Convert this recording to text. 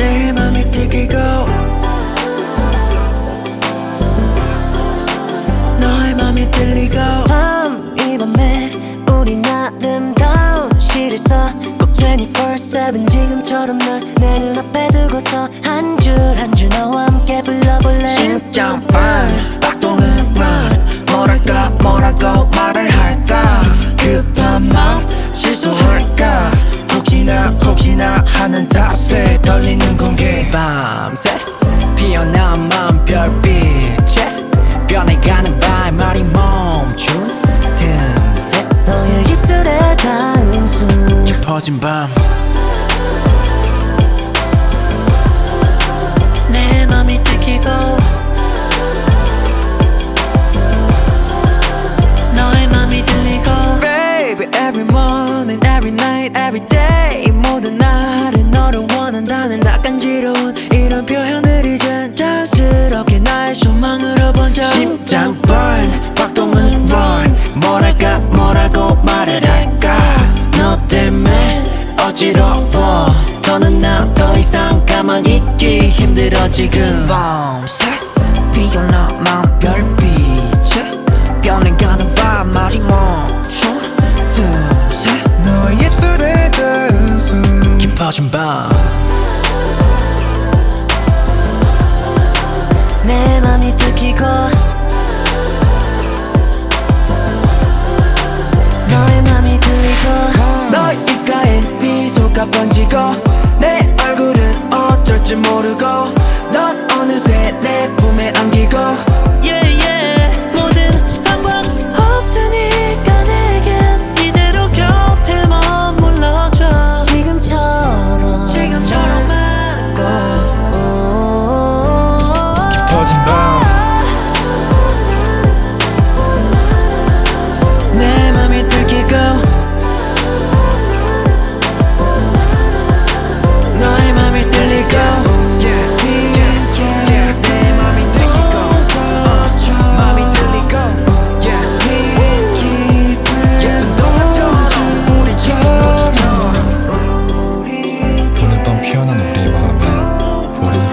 내 맘이 들키고 너의 맘이 들리고 이 밤에 우리 아름다운 시를 써 꼭 24/7 지금처럼 널 내 눈앞에 두고서 한 줄 한 줄 너와 함께 불러볼래. 심장 burn 박동은 run 뭐라고 말을 할까 급한 마음 실수할까 혹시나 하는 탓에 떨리는 공기 밤새 피어난 맘 별빛에 변해가는 발말이 멈춘 틈새 너의 입술에 닿은 순 깊어진 밤 내 맘이 들키고 너의 맘이 들리고 Baby every morning every night every day 모든 날은 너를 원한다는 낯간지러운 이런 표현을 이젠 자연스럽게 나의 소망으로 번져 심장 burn 박동은 run 뭐라고 말을 할까 너 때문에 어지러워 더는 나 더 이상 가만히 있기 힘들어 지금 밤새 피어나 맘 별빛에 변해가는 밤말이 멈춘 틈새 너의 입술에 닿은 순 깊어진 밤 내 맘이 들키고 너의 맘이 들리고 너의 입가에 미소가 번지고 내 얼굴은 어쩔 줄 모르고 넌 어느새 내 품에 안기고 모든 상관없으니까 내겐 이대로 곁에 머물러줘 지금처럼 말고 깊어진 밤 내 맘이 들키고 너의 맘이 들리고 내 맘이 들키고 맘이 들리고 예쁜 동화처럼 우리 지금 오늘 밤 피어난 우리의 마음에 우리는